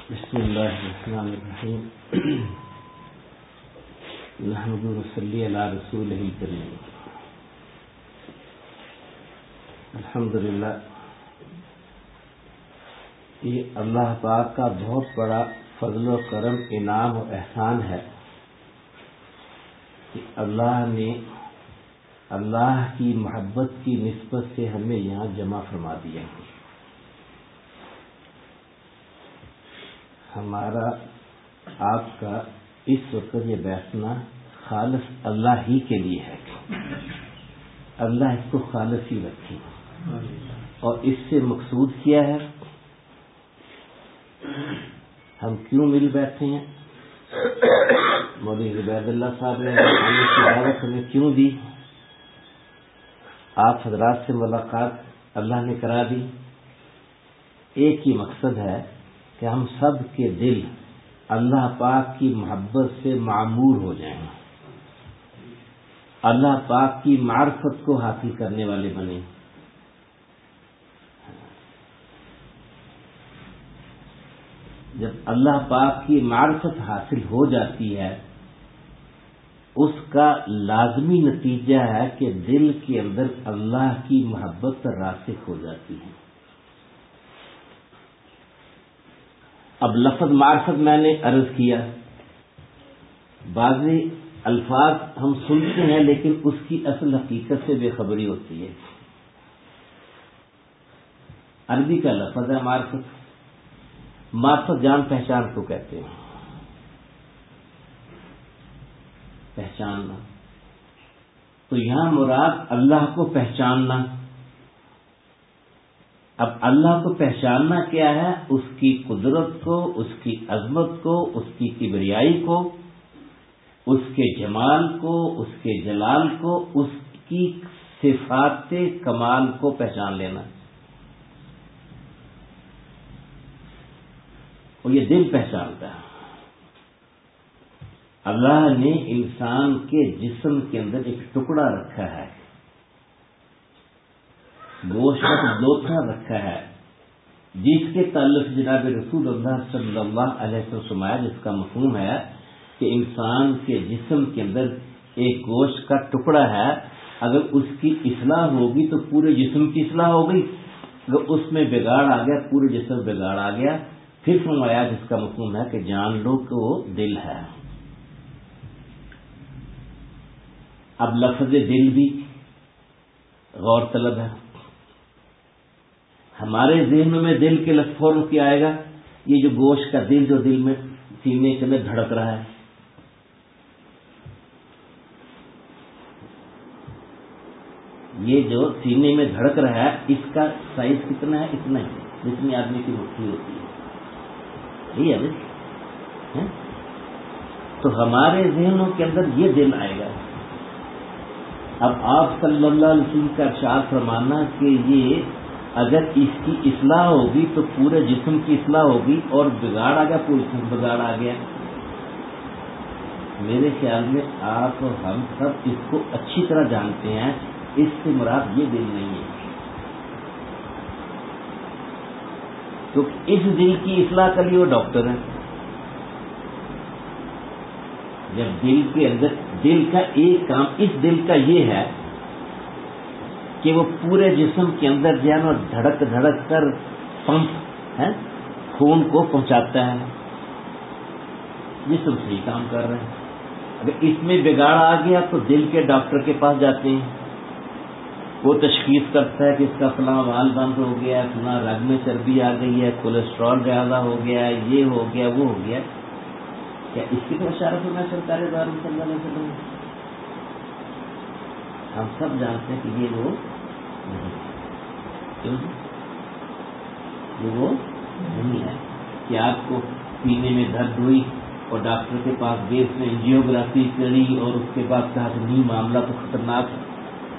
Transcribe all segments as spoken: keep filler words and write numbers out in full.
بسم اللہ الرحمن الرحیم نحمده ونصلی علی رسولہ الکریم. الحمدللہ، یہ اللہ پاک کا بہت بڑا فضل و کرم، انعام و احسان ہے کہ اللہ نے اللہ کی محبت کی نسبت سے ہمیں یہاں جمع فرما دیا. ہمارا آپ کا اس وقت یہ بیٹھنا خالص اللہ ہی کے لیے ہے. اللہ اس کو خالص ہی رکھے، اور اس سے مقصود کیا ہے، ہم کیوں مل بیٹھے ہیں، مولوی عبید اللہ صاحب نے آنے کی دعوت ہمیں کیوں دی، آپ حضرات سے ملاقات اللہ نے کرا دی. ایک ہی مقصد ہے کہ ہم سب کے دل اللہ پاک کی محبت سے معمور ہو جائیں، اللہ پاک کی معرفت کو حاصل کرنے والے بنیں. جب اللہ پاک کی معرفت حاصل ہو جاتی ہے، اس کا لازمی نتیجہ ہے کہ دل کے اندر اللہ کی محبت راسخ ہو جاتی ہے. اب لفظ معرفت میں نے عرض کیا، بعض الفاظ ہم سنتے ہیں لیکن اس کی اصل حقیقت سے بے خبری ہوتی ہے. عربی کا لفظ ہے معرفت. معرفت جان پہچان کو کہتے ہیں، پہچاننا. تو یہاں مراد اللہ کو پہچاننا. اب اللہ کو پہچاننا کیا ہے؟ اس کی قدرت کو، اس کی عظمت کو، اس کی کبریائی کو، اس کے جمال کو، اس کے جلال کو، اس کی صفات کمال کو پہچان لینا. اور یہ دل پہچانتا ہے. اللہ نے انسان کے جسم کے اندر ایک ٹکڑا رکھا ہے، گوشت کا دوتھا رکھا ہے، جس کے تعلق جناب رسول اللہ صلی اللہ علیہ وسلم آیا، جس کا مفہوم ہے کہ انسان کے جسم کے اندر ایک گوشت کا ٹکڑا ہے، اگر اس کی اصلاح ہوگی تو پورے جسم کی اصلاح ہو گئی، اگر اس میں بگاڑ آ گیا پورے جسم بگاڑ آ گیا. پھر فرمایا جس کا مفہوم ہے کہ جان لو کہ وہ دل ہے. اب لفظ دل بھی غور طلب ہے. ہمارے ذہن میں دل کے لفظ فوراً کیا آئے گا؟ یہ جو گوشت کا دل جو دل میں سینے کے اندر دھڑک رہا ہے، یہ جو سینے میں دھڑک رہا ہے، اس کا سائز کتنا ہے؟ اتنا ہی جتنی آدمی کی مٹھی ہوتی ہے. یہی ہے. تو ہمارے ذہنوں کے اندر یہ دل آئے گا. اب آپ صلی اللہ علیہ وسلم کا ارشاد فرمانا کہ یہ اگر اس کی اصلاح ہوگی تو پورے جسم کی اصلاح ہوگی، اور بگاڑ آ گیا پورے جسم بگاڑ آ گیا. میرے خیال میں آپ اور ہم سب اس کو اچھی طرح جانتے ہیں. اس سے مراد یہ دل نہیں ہے، کیونکہ اس دل کی اصلاح کے لیے وہ ڈاکٹر ہیں. جب دل کے اندر دل کا ایک کام اس دل کا یہ ہے کہ وہ پورے جسم کے اندر جو ہے نا دھڑک دھڑک کر پمپ ہے، خون کو پہنچاتا ہے. جسم صحیح کام کر رہے ہیں. اگر اس میں بگاڑ آ گیا تو دل کے ڈاکٹر کے پاس جاتے ہیں، وہ تشخیص کرتا ہے کہ اس کا فلاں وال بند ہو گیا، فلاں رگ میں چربی آ گئی ہے، کولیسٹرول زیادہ ہو گیا ہے، یہ ہو گیا وہ ہو گیا. کیا اس کی تو اشارہ سنا سرکار دو عالم صلی اللہ علیہ وسلم؟ ہم سب جانتے ہیں کہ یہ وہ نہیں ہے. کیوں یہ وہ نہیں ہے کہ آپ کو پینے میں درد ہوئی اور ڈاکٹر کے پاس گئے، اس نے انجیوگرافی کری اور اس کے بعد کہا کہ نہیں معاملہ تو خطرناک ہے.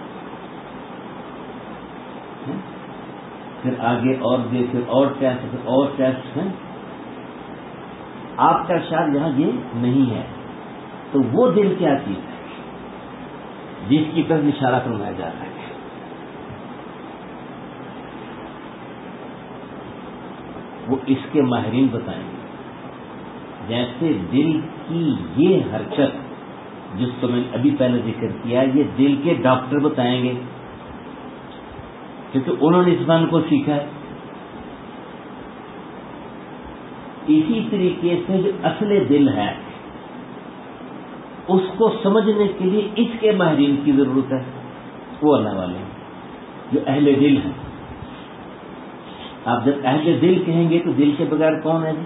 پھر آگے اور گئے، پھر اور ٹیسٹ، پھر اور ٹیسٹ ہیں. آپ کا ارشاد یہاں یہ نہیں ہے. تو وہ دل کیا چیز ہے جس کی طرف اشارہ فرمایا جا رہا ہے؟ وہ اس کے ماہرین بتائیں گے. جیسے دل کی یہ حرکت جس کو میں نے ابھی پہلے ذکر کیا، یہ دل کے ڈاکٹر بتائیں گے کیونکہ انہوں نے اس فن کو سیکھا ہے. اسی طریقے سے جو اصل دل ہے اس کو سمجھنے کے لیے اس کے ماہرین کی ضرورت ہے، وہ اللہ والے ہیں جو اہل دل ہیں. آپ جب اہل دل کہیں گے تو دل کے بغیر کون ہے؟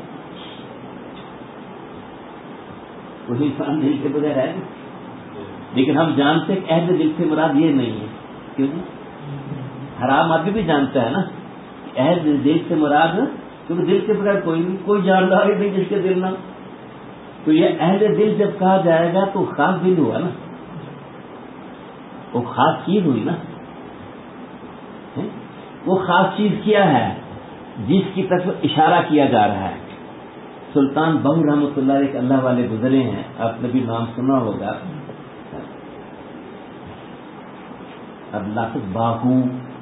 وہی انسان دل کے بغیر ہے. لیکن ہم جانتے ہیں کہ اہل دل سے مراد یہ نہیں ہے. کیوں جی؟ حرام آدمی بھی جانتا ہے نا کہ اہل دل سے مراد ہے، کیونکہ دل کے بغیر کوئی نہیں، کوئی جاندار ہی نہیں جس کے دل نہ. تو یہ اہل دل جب کہا جائے گا تو خاص دل ہوا نا، وہ خاص چیز ہوئی نا. وہ خاص چیز کیا ہے جس کی طرف اشارہ کیا جا رہا ہے. سلطان بہو رحمۃ اللہ ایک اللہ والے گزرے ہیں، آپ نے بھی نام سنا ہوگا. اب لفظ باہو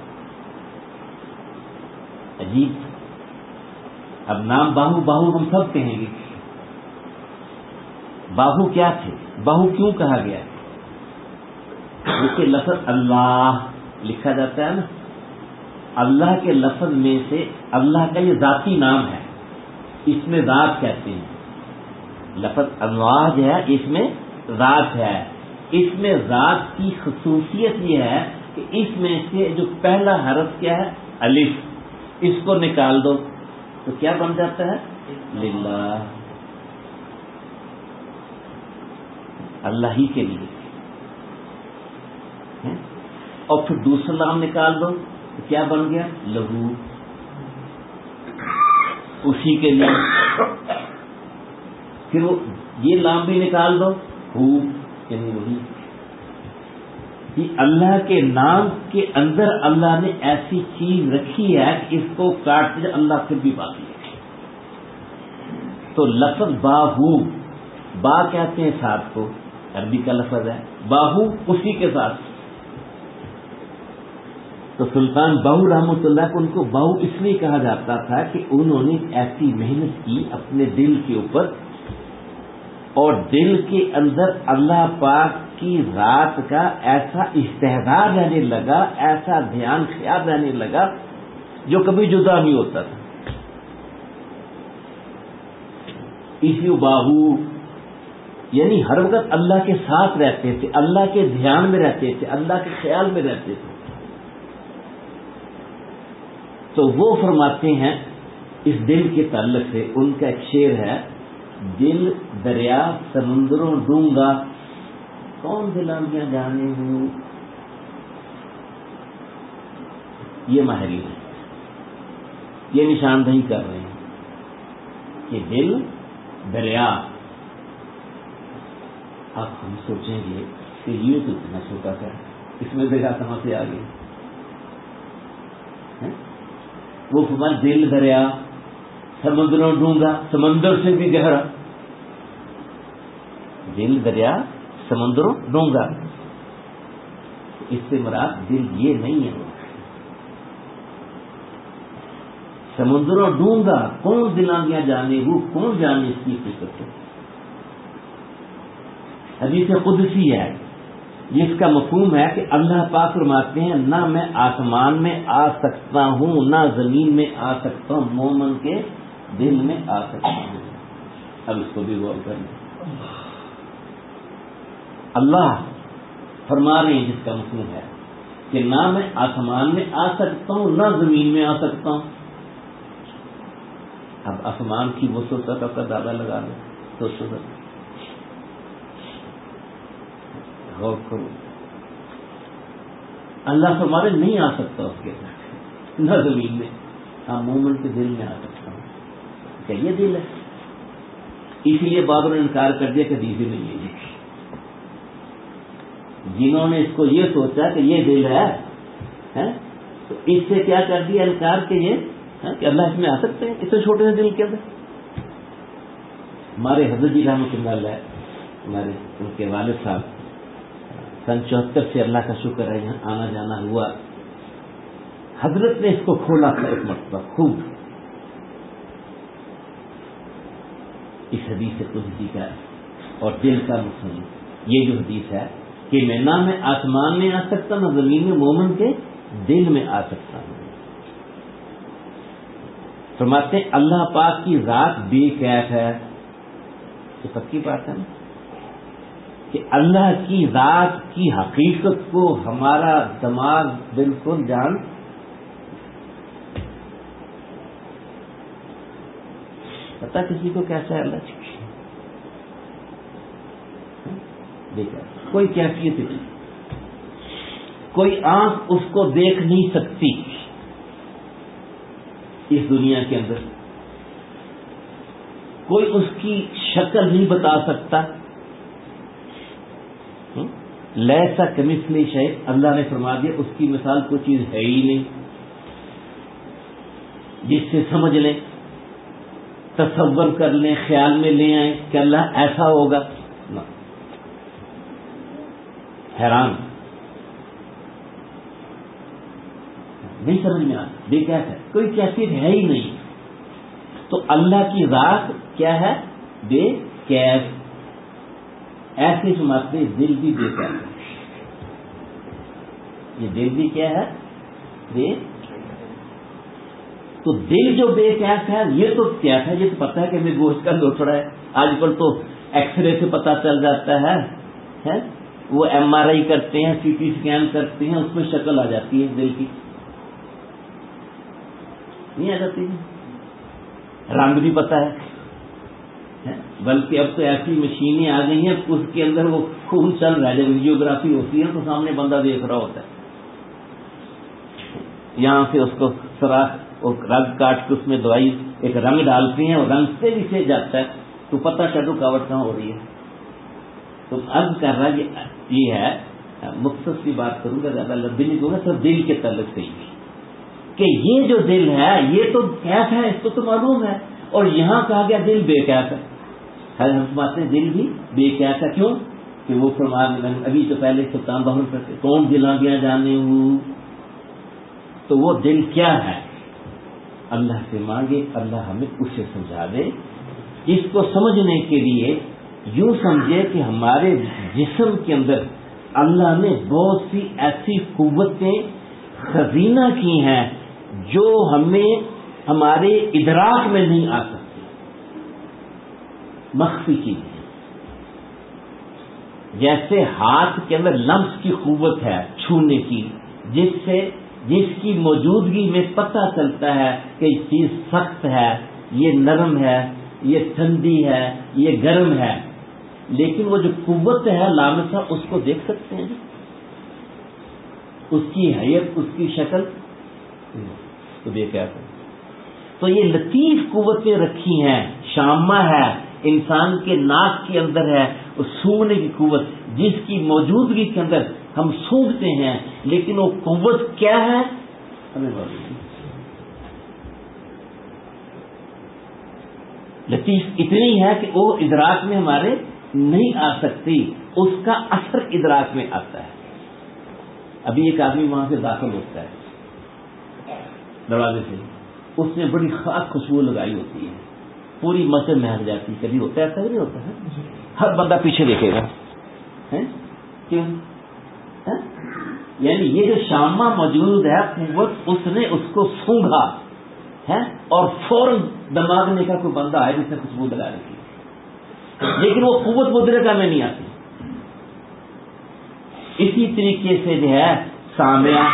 عجیب. اب نام باہو باہو ہم سب کہیں گے. باہو کیا تھے؟ باہو کیوں کہا گیا؟ کیونکہ لفظ اللہ لکھا جاتا ہے نا، اللہ کے لفظ میں سے اللہ کا یہ ذاتی نام ہے، اس میں ذات کہتے ہیں. لفظ اللہ جو ہے اس میں ذات ہے. اس میں ذات کی خصوصیت یہ ہے کہ اس میں سے جو پہلا حرف کیا ہے؟ الف. اس کو نکال دو تو کیا بن جاتا ہے؟ للہ، اللہ ہی کے لیے. اور پھر دوسرا نام نکال دو تو کیا بن گیا؟ لہو، اسی کے لیے. پھر وہ یہ نام بھی نکال دو، ہو یعنی وہی. اللہ کے نام کے اندر اللہ نے ایسی چیز رکھی ہے کہ اس کو کاٹتے اللہ پھر بھی باقی ہے. تو لفظ باہو، با کہتے ہیں ساتھ کو، عربی کا لفظ ہے. باہو اسی کے ساتھ. تو سلطان بہو رحمۃ اللہ کو ان کو بہو اس لیے کہا جاتا تھا کہ انہوں نے ایسی محنت کی اپنے دل کے اوپر، اور دل کے اندر اللہ پاک کی ذات کا ایسا استحضار رہنے لگا، ایسا دھیان خیال رہنے لگا جو کبھی جدا نہیں ہوتا تھا. اسی باہو یعنی ہر وقت اللہ کے ساتھ رہتے تھے، اللہ کے دھیان میں رہتے تھے، اللہ کے خیال میں رہتے تھے. تو وہ فرماتے ہیں اس دل کے تعلق سے، ان کا ایک شعر ہے، دل دریا سمندروں ڈونگا کون دلامیاں جانے ہوں. یہ ماہرین ہے، یہ نشاندہی کر رہے ہیں کہ دل دریا. اب ہم سوچیں گے کہ یہ تو اتنا چھوٹا سا ہے، اس میں دریا کہاں سے آ گئی؟ وہ فرمایا دل دریا سمندروں ڈونگا، سمندر سے بھی گہرا. دل دریا سمندروں ڈونگا، اس سے مراد دل یہ نہیں ہے. سمندروں ڈونگا کون دلامیاں جانے، وہ کون جانے اس کی فکر سے. حدیث قدسی ہے جس کا مفہوم ہے کہ اللہ پاک فرماتے ہیں نہ میں آسمان میں آ سکتا ہوں نہ زمین میں آ سکتا ہوں، مومن کے دل میں آ سکتا ہوں. اب اس کو بھی غور کر لیں. اللہ فرما رہے ہیں جس کا مفہوم ہے کہ نہ میں آسمان میں آ سکتا ہوں نہ زمین میں آ سکتا ہوں. اب آسمان کی وسعت کا دعویٰ لگا لو تو سب غور کرو. اللہ فرما رہے نہیں آ سکتا اس کے ساتھ نہ زمین میں، ہاں مومن کے دل میں آ سکتا ہوں. کیا یہ دل ہے؟ اس لیے بابر نے انکار کر دیا کہ دل ہی نہیں ہے. جنہوں نے اس کو یہ سوچا کہ یہ دل ہے تو اس سے کیا کر دیا انکار کہ یہ کہ اللہ اس میں آ سکتے ہیں، اس سے چھوٹے سے دل کے اندر. ہمارے حضرت جی رحمۃ اللہ علیہ، ہمارے ان کے والد صاحب سن چوہتر سے اللہ کا شکر ہے یہاں آنا جانا ہوا. حضرت نے اس کو کھولا تھا ایک مرتبہ خوب. اس حدیث قدسی کا اور دل کا مفہوم یہ جو حدیث ہے کہ میں نہ میں آسمان میں آ سکتا نہ زمین میں، مومن کے دل میں آ سکتا ہوں. فرماتے ہیں اللہ پاک کی ذات بے کیف ہے. یہ پکی بات ہے نا کہ اللہ کی ذات کی حقیقت کو ہمارا دماغ بالکل جان پتا کسی کو کیسا ہے اللہ کی دیکھا کوئی کیفیت نہیں، کوئی آنکھ اس کو دیکھ نہیں سکتی اس دنیا کے اندر، کوئی اس کی شکل نہیں بتا سکتا. لیسا کمثلہ شیء، اللہ نے فرما دیا اس کی مثال کوئی چیز ہے ہی نہیں جس سے سمجھ لیں، تصور کر لیں، خیال میں لے آئیں کہ اللہ ایسا ہوگا. حیران نہیں سمجھ میں آتا، بے کیف ہے، کوئی کیفیت ہے ہی نہیں. تو اللہ کی ذات کیا ہے؟ بے کیف. ایسے سمجھتے دل بھی بے کیف ہے. یہ دل بھی کیا ہے؟ بے. تو دل جو بے کیف ہے یہ تو کیف ہے، یہ تو پتہ ہے کہ میرے گوشت کا لوٹڑا ہے. آج کل تو ایکس رے سے پتہ چل جاتا ہے، وہ ایم آر آئی کرتے ہیں، سی ٹی اسکین کرتے ہیں، اس میں شکل آ جاتی ہے دل کی، نہیں آ جاتی، رنگ بھی پتہ ہے. بلکہ اب تو ایسی مشینیں آ گئی ہیں اس کے اندر وہ خون چل رہا ہے، جب ویڈیوگرافی ہوتی ہے تو سامنے بندہ دیکھ رہا ہوتا ہے، یہاں سے اس کو سوراخ اور رگ کاٹ کے اس میں دوائی ایک رنگ ڈالتے ہیں اور رنگ سے بھی سے جاتا ہے تو پتہ چل رکاوٹ کہاں ہو رہی ہے. تو عرض کر رہا یہ ہے، مختصر سی بات کروں گا، زیادہ لمبی نہیں کروں گا، صرف دل کے تعلق سے ہی کہ یہ جو دل ہے یہ تو کیف ہے، اس کو تو معلوم ہے، اور یہاں کہا گیا دل بے کیف ہے. ہم سمجھتے ہیں دل بھی بے کیف ہے. کیوں کہ وہ فرما ابھی تو پہلے سلطان بہن کرتے کون دلاں گیا جانے ہوں، تو وہ دل کیا ہے اللہ سے مانگے، اللہ ہمیں اسے سمجھا دے. اس کو سمجھنے کے لیے یوں سمجھے کہ ہمارے جسم کے اندر اللہ نے بہت سی ایسی قوتیں خزینہ کی ہیں جو ہمیں ہمارے ادراک میں نہیں آ سکتی، مخفی چیزیں. جیسے ہاتھ کے اندر لمس کی قوت ہے چھونے کی، جس سے جس کی موجودگی میں پتہ چلتا ہے کہ یہ چیز سخت ہے، یہ نرم ہے، یہ ٹھنڈی ہے، یہ گرم ہے. لیکن وہ جو قوت ہے لامسہ اس کو دیکھ سکتے ہیں، اس کی حیت، اس کی شکل تو دیکھا. تو یہ لطیف قوتیں رکھی ہیں، شامہ ہے انسان کے ناک کے اندر ہے، اس سونگنے کی قوت جس کی موجودگی کے اندر ہم سونگتے ہیں، لیکن وہ قوت کیا ہے ہمیں معلوم نہیں. لطیف اتنی ہے کہ وہ ادراک میں ہمارے نہیں آ سکتی، اس کا اثر ادراک میں آتا ہے. ابھی ایک آدمی وہاں سے داخل ہوتا ہے دروازے سے، اس نے بڑی خاص خوشبو لگائی ہوتی ہے، پوری مسجد مہک جاتی. کبھی ہوتا ہے ایسا نہیں ہوتا ہے؟ ہر بندہ پیچھے دیکھے گا، کیوں؟ یعنی یہ جو شامہ موجود ہے قوت، اس نے اس کو سونگھا ہے اور فوراً دماغ نے کہا کوئی بندہ ہے جس نے خوشبو لگا رکھی، لیکن وہ قوت مدرکہ میں نہیں آتی. اسی طریقے سے جو ہے سامعہ،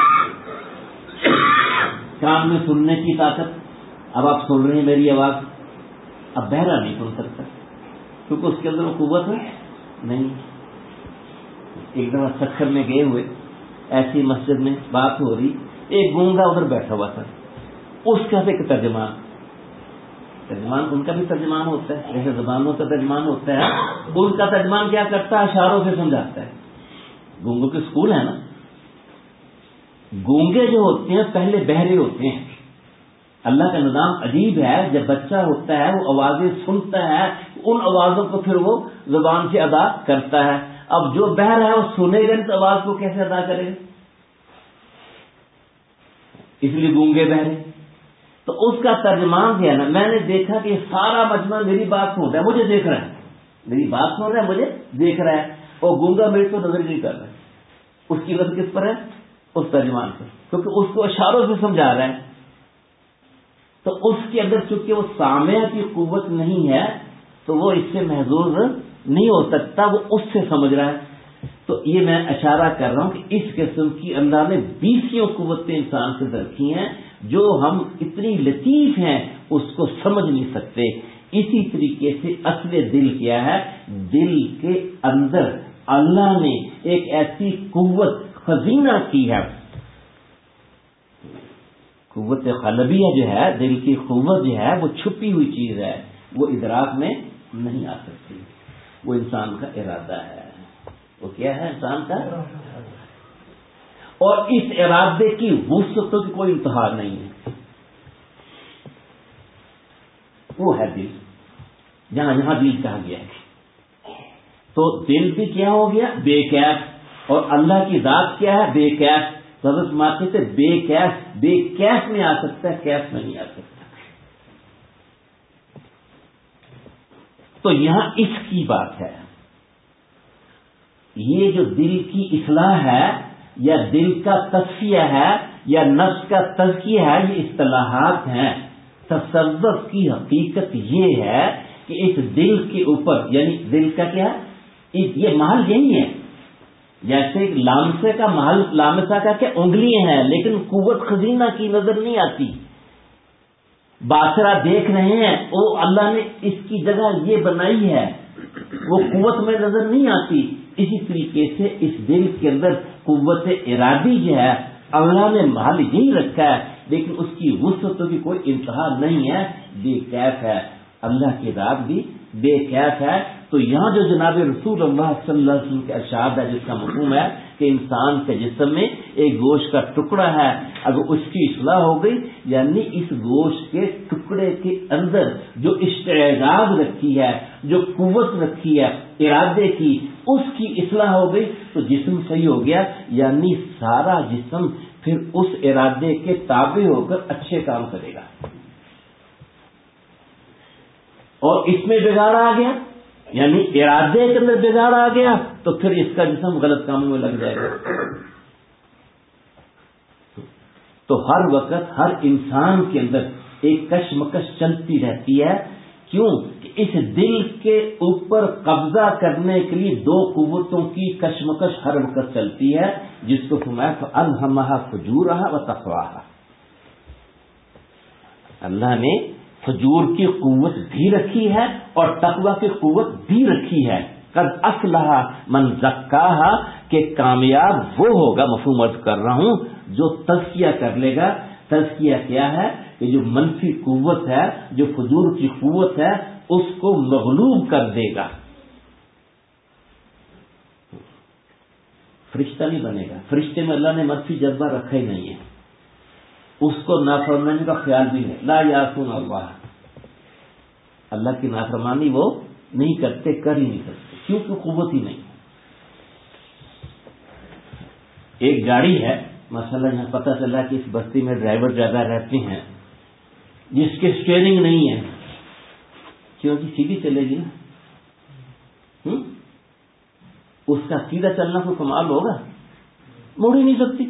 کان میں سننے کی طاقت. اب آپ سن رہے ہیں میری آواز، اب بہرا نہیں سن سکتا کیونکہ اس کے اندر وہ قوت ہے نہیں. ایک دفعہ سکھر میں گئے ہوئے، ایسی مسجد میں بات ہو رہی، ایک گونگا ادھر بیٹھا ہوا تھا، اس کا ایک ترجمان ترجمان ان کا بھی ترجمان ہوتا ہے، جیسے زبانوں کا ترجمان ہوتا ہے، ان کا ترجمان کیا کرتا ہے؟ اشاروں سے سمجھاتا ہے. گونگوں کے اسکول ہے نا. گونگے جو ہوتے ہیں پہلے بہرے ہوتے ہیں. اللہ کا نظام عجیب ہے، جب بچہ ہوتا ہے وہ آوازیں سنتا ہے، ان آوازوں کو پھر وہ زبان سے ادا کرتا ہے. اب جو بہر ہے وہ سنے گا تو آواز کو کیسے ادا کرے گا؟ اس لیے گونگے بہرے. تو اس کا ترجمان کیا نا، میں نے دیکھا کہ سارا مجمع میری بات سن رہا ہے، مجھے دیکھ رہا ہے، میری بات سن رہا ہے، مجھے دیکھ رہا ہے، اور گونگا میری تو نظر نہیں کر رہا ہے۔ اس کی وجہ کس پر ہے؟ اس ترجمان پر، کیونکہ اس کو اشاروں سے سمجھا رہا ہے۔ تو اس کے اندر چونکہ وہ سامع کی قوت نہیں ہے تو وہ اس سے محظوظ نہیں ہو سکتا، وہ اس سے سمجھ رہا ہے۔ تو یہ میں اشارہ کر رہا ہوں کہ اس قسم کی اللہ نے بیسیوں قوتیں انسان سے رکھی ہیں جو ہم اتنی لطیف ہیں اس کو سمجھ نہیں سکتے۔ اسی طریقے سے اصل دل کیا ہے؟ دل کے اندر اللہ نے ایک ایسی قوت خزینہ کی ہے، قوت قلبیہ جو ہے، دل کی قوت جو ہے وہ چھپی ہوئی چیز ہے، وہ ادراک میں نہیں آ سکتی، وہ انسان کا ارادہ ہے۔ وہ کیا ہے؟ انسان کا، اور اس ارادے کی وسعتوں کی کوئی انتہا نہیں ہے، وہ ہے دل، جہاں یہاں دل کہا گیا ہے۔ تو دل بھی کیا ہو گیا؟ بے کیف، اور اللہ کی ذات کیا ہے؟ بے کیف۔ حضرت ماتے سے بے کیف، بے کیف میں آ سکتا ہے، کیف میں نہیں آ سکتا۔ تو یہاں اس کی بات ہے، یہ جو دل کی اصلاح ہے یا دل کا تصفیہ ہے یا نفس کا تزکیہ ہے، یہ اصطلاحات ہیں۔ تصوف کی حقیقت یہ ہے کہ اس دل کے اوپر، یعنی دل کا کیا ہے، یہ محل یہی ہے، جیسے لامسے کا محل، لامسہ کا کیا انگلیاں ہیں، لیکن قوت خزینہ کی نظر نہیں آتی۔ باسرا دیکھ رہے ہیں، وہ اللہ نے اس کی جگہ یہ بنائی ہے، وہ قوت میں نظر نہیں آتی۔ اسی طریقے سے اس دل کے اندر قوت ارادی جو ہے اللہ نے محل یہی رکھا ہے، لیکن اس کی وسعتوں کی کوئی انتہا نہیں ہے، بے کیف ہے۔ اللہ کی ذات بھی بے کیف ہے۔ تو یہاں جو جناب رسول اللہ صلی اللہ علیہ وسلم کے ارشاد ہے، جس کا مفہوم ہے کہ انسان کے جسم میں ایک گوشت کا ٹکڑا ہے، اگر اس کی اصلاح ہو گئی، یعنی اس گوشت کے ٹکڑے کے اندر جو استعداد رکھی ہے، جو قوت رکھی ہے ارادے کی، اس کی اصلاح ہو گئی تو جسم صحیح ہو گیا، یعنی سارا جسم پھر اس ارادے کے تابع ہو کر اچھے کام کرے گا۔ اور اس میں بگاڑ آ گیا، یعنی ارادے کے اندر بگاڑ آ گیا تو پھر اس کا جسم غلط کاموں میں لگ جائے گا۔ تو ہر وقت ہر انسان کے اندر ایک کشمکش چلتی رہتی ہے، کیوں کہ اس دل کے اوپر قبضہ کرنے کے لیے دو قوتوں کی کشمکش ہر وقت چلتی ہے، جس کو فرمایا فَأَلْهَمَهَا فُجُورَهَا وَتَقْوَاهَا۔ اللہ نے فجور کی قوت بھی رکھی ہے اور تقوی کی قوت بھی رکھی ہے۔ قد افلح من زکاہا، کہ کامیاب وہ ہوگا، مفہوم عرض کر رہا ہوں، جو تزکیہ کر لے گا۔ تزکیہ کیا ہے؟ کہ جو منفی قوت ہے، جو فجور کی قوت ہے، اس کو مغلوب کر دے گا۔ فرشتہ نہیں بنے گا، فرشتے میں اللہ نے منفی جذبہ رکھا ہی نہیں ہے، اس کو نافرمانی کا خیال بھی نہیں۔ لا یعصون اللہ، اللہ کی نافرمانی وہ نہیں کرتے، کر ہی نہیں سکتے، کیونکہ قوت ہی نہیں۔ ایک گاڑی ہے، ماشاءاللہ یہاں پتہ چلا کہ اس بستی میں ڈرائیور زیادہ رہتے ہیں جس کے اسٹیئرنگ نہیں ہے، کیونکہ سیدھی چلے گی نا، اس کا سیدھا چلنا کوئی کمال ہوگا؟ مڑ ہی نہیں سکتی،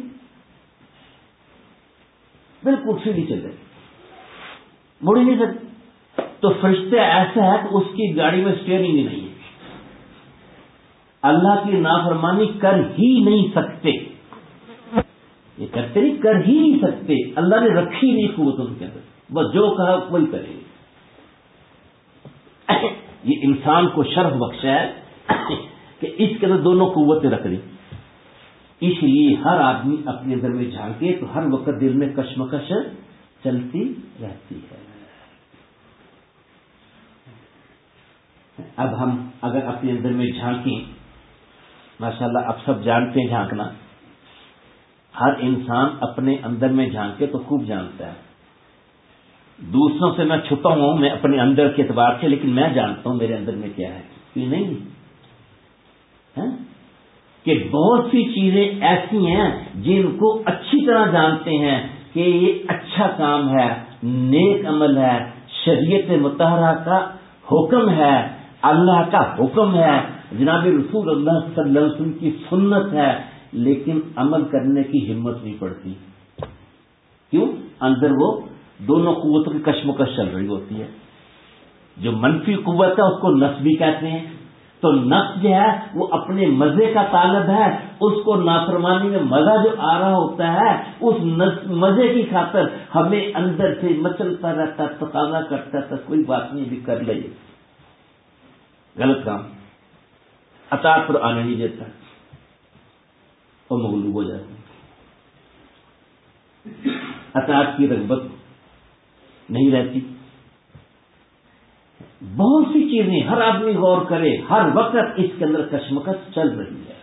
بالکل سیدھی چلے، مڑ ہی نہیں سکتی۔ تو فرشتے ایسا ہے کہ اس کی گاڑی میں اسٹیئرنگ ہی نہیں ہے، اللہ کی نافرمانی کر ہی نہیں سکتے، یہ کرتے نہیں، کر ہی نہیں سکتے، اللہ نے رکھی نہیں قوت ان کے اندر، بس جو کہا وہی کریں گے۔ یہ انسان کو شرف بخشا ہے کہ اس کے اندر دونوں قوتیں رکھ دی، اس لیے ہر آدمی اپنے اندر میں جھانکے تو ہر وقت دل میں کشمکش چلتی رہتی ہے۔ اب ہم اگر اپنے اندر میں جھانکیں، ماشاءاللہ اب سب جانتے ہیں جھانکنا، ہر انسان اپنے اندر میں جھانکے تو خوب جانتا ہے۔ دوسروں سے میں چھپا ہوں، میں اپنے اندر کے اعتبار سے، لیکن میں جانتا ہوں میرے اندر میں کیا ہے، یہ نہیں ہے کہ بہت سی چیزیں ایسی ہیں جن کو اچھی طرح جانتے ہیں کہ یہ اچھا کام ہے نیک عمل ہے، شریعت مطہرہ کا حکم ہے، اللہ کا حکم ہے، جناب رسول اللہ صلی اللہ علیہ وسلم کی سنت ہے، لیکن عمل کرنے کی ہمت نہیں پڑتی. کیوں؟ اندر وہ دونوں قوتوں کی کشمکش چل رہی ہوتی ہے. جو منفی قوت ہے اس کو نفس بھی کہتے ہیں. تو نفس جو ہے وہ اپنے مزے کا طالب ہے، اس کو نافرمانی میں مزہ جو آ رہا ہوتا ہے اس مزے کی خاطر ہمیں اندر سے مچلتا رہتا ہے، تقاضا کرتا ہے، کوئی بات نہیں بھی کر لے، غلط کام، اطاعت پر آنے نہیں دیتا اور مغلوب ہو جاتا ہے. اطاعت کی رغبت نہیں رہتی. بہت سی چیزیں ہر آدمی غور کرے، ہر وقت اس کے اندر کشمکش چل رہی ہے.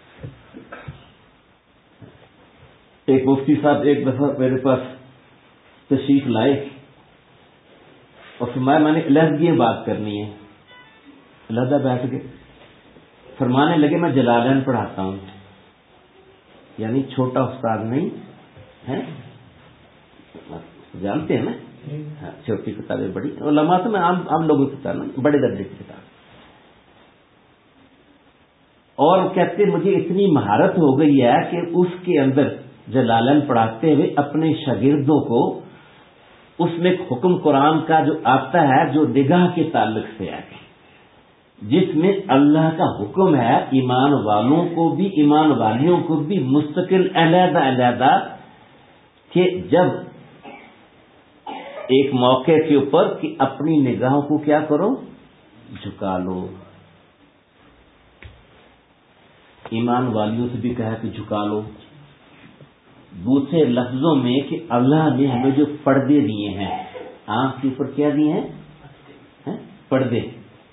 ایک مفتی صاحب ایک دفعہ میرے پاس تشریف لائے اور فرمایا میں نے علیحدگی بات کرنی ہے. علیحدہ بیٹھ گئے، فرمانے لگے میں جلالین پڑھاتا ہوں، یعنی چھوٹا استاد نہیں ہے، جانتے ہیں نا، ہاں چھوٹی کتابیں بڑی علماء سے میں عام عام لوگوں کی کتاب نہیں، بڑے درجے کی کتاب. اور کہتے مجھے اتنی مہارت ہو گئی ہے کہ اس کے اندر جلالین پڑھاتے ہوئے اپنے شاگردوں کو اس میں حکم قرآن کا جو آتا ہے جو نگاہ کے تعلق سے ہے، جس میں اللہ کا حکم ہے ایمان والوں کو بھی ایمان والیوں کو بھی مستقل علیحدہ علیحدہ، کہ جب ایک موقع کے اوپر کہ اپنی نگاہوں کو کیا کرو، جھکا لو. ایمان والیوں سے بھی کہا کہ جھکا لو. دوسرے لفظوں میں کہ اللہ نے ہمیں جو پردے دیے ہیں، آنکھ کے اوپر کیا دیے ہیں؟ پردے،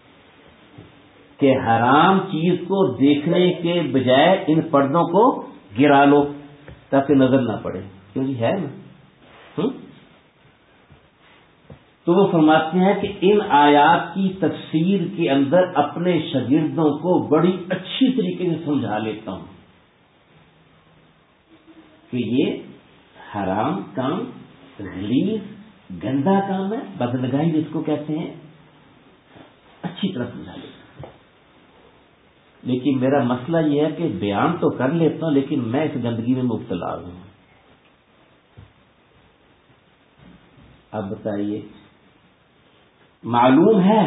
کہ حرام چیز کو دیکھنے کے بجائے ان پردوں کو گرا لو تاکہ نظر نہ پڑے. کیوں جی ہے نا. تو وہ فرماتے ہیں کہ ان آیات کی تفسیر کے اندر اپنے شاگردوں کو بڑی اچھی طریقے سے سمجھا لیتا ہوں کہ یہ حرام کام، غلیظ گندا کام ہے، بدنگاہی جس کو کہتے ہیں، اچھی طرح سمجھا لیتا ہوں. لیکن میرا مسئلہ یہ ہے کہ بیان تو کر لیتا ہوں لیکن میں اس گندگی میں مبتلا ہوں. اب بتائیے، معلوم ہے،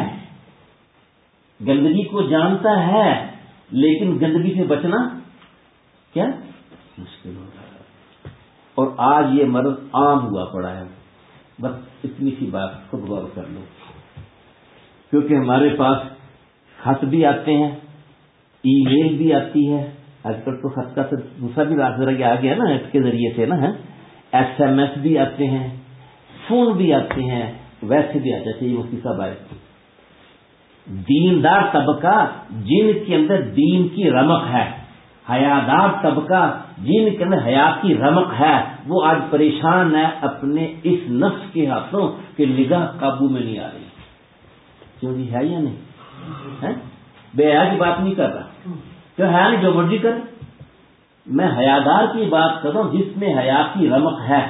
گندگی کو جانتا ہے، لیکن گندگی سے بچنا کیا مشکل ہو رہا ہے. اور آج یہ مرض عام ہوا پڑا ہے. بس اتنی سی بات خود غور کر لو، کیونکہ ہمارے پاس خط بھی آتے ہیں، ای میل بھی آتی ہے. آج کل تو خط کا دوسرا بھی راستہ آ گیا نا، نیٹ کے ذریعے سے نا، ایس ایم ایس بھی آتے ہیں، فون بھی آتے ہیں، ویسے بھی آتے ہیں. مفتی صاحب آئے، دیندار طبقہ جن کے اندر دین کی رمق ہے، حیادار طبقہ جن کے اندر حیات کی رمق ہے، وہ آج پریشان ہے اپنے اس نفس کے ہاتھوں کہ نگاہ قابو میں نہیں آ رہی. کیوں جی ہے یا نہیں؟ بے حیا کی بات نہیں کر رہا، کیوں ہے نہیں، جو مرضی کر. میں حیادار کی بات کر رہا ہوں جس میں حیا کی رمق ہے،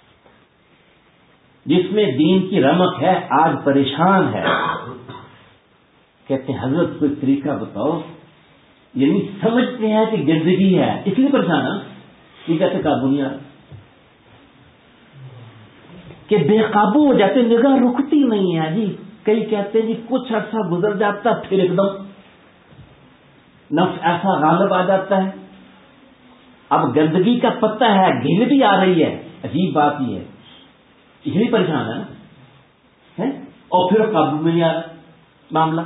جس میں دین کی رمق ہے، آج پریشان ہے. کہتے ہیں حضرت کوئی طریقہ بتاؤ، یعنی سمجھتے ہیں کہ گندگی ہے اس لیے پریشان ہے. یہ کہتے قابو نہیں آ رہا، کہ بے قابو ہو جاتے، نگاہ رکتی نہیں ہے جی. کئی کہتے ہیں جی کچھ عرصہ گزر جاتا پھر ایک دم نفس ایسا غالب آ جاتا ہے. اب گندگی کا پتہ ہے، گھن بھی آ رہی ہے. عجیب بات یہ ہے، اس لیے پریشان ہے نا، اور پھر قابو میں نہیں آ رہا معاملہ.